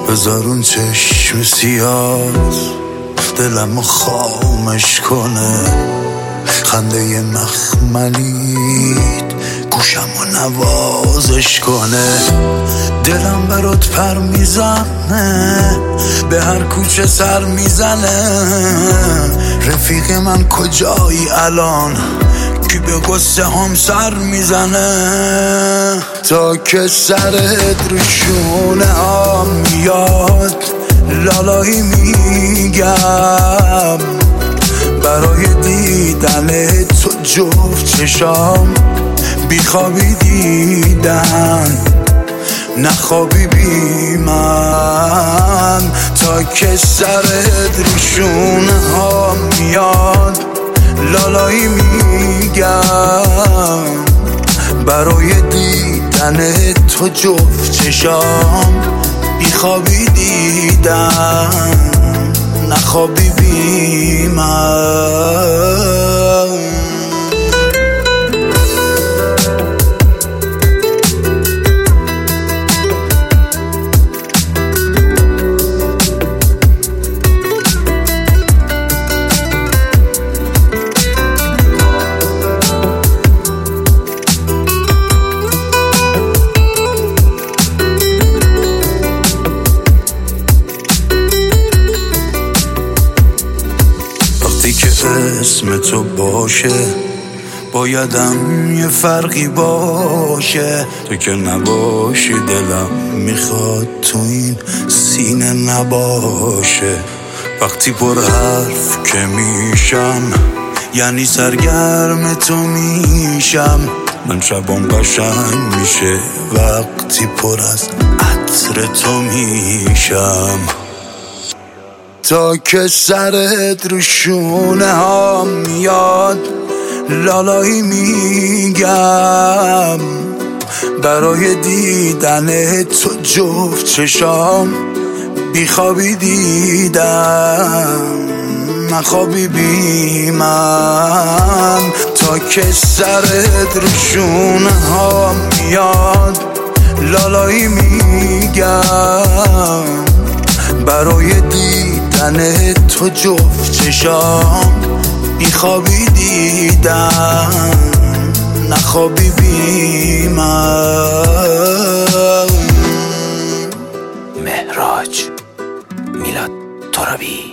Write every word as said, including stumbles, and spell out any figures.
بذار اون چشم سیاه دلمو خامش کنه، خنده مخملیت گوشمو نوازش کنه. دلم برات پر میزنه، به هر کوچه سر میزنه. رفیق من کجایی الان کی به قصه هم سر میزنه؟ تا که سرت رو شونه هم میاد لالایی میگم، برای دیدن تو جفت چشام بیخوابی دیدن نخوابی بی من. تا که سرت رو شونه ها میاد لالایی میگم، برای دیدن تو جفت چشام بیخوابی دیدن نخوابی بی من. اسم تو باشه بایدم یه فرقی باشه، تو که نباشی دلم میخواد تو این سینه نباشه. وقتی پر حرف که میشم یعنی سرگرم تو میشم، من شبام قشنگ میشه وقتی پر از عطر تو میشم. تا که سرت رو شونه ها میاد لالایی میگم، برای دیدن تو جفت چشام بیخوابی دیدم نخوابی بی من. تا که سرت رو شونه ها میاد لالایی میگم، برای دیدن تو جفت چشام بیخوابی دیدم نخوابی بی من. مهراج میلاد ترابی.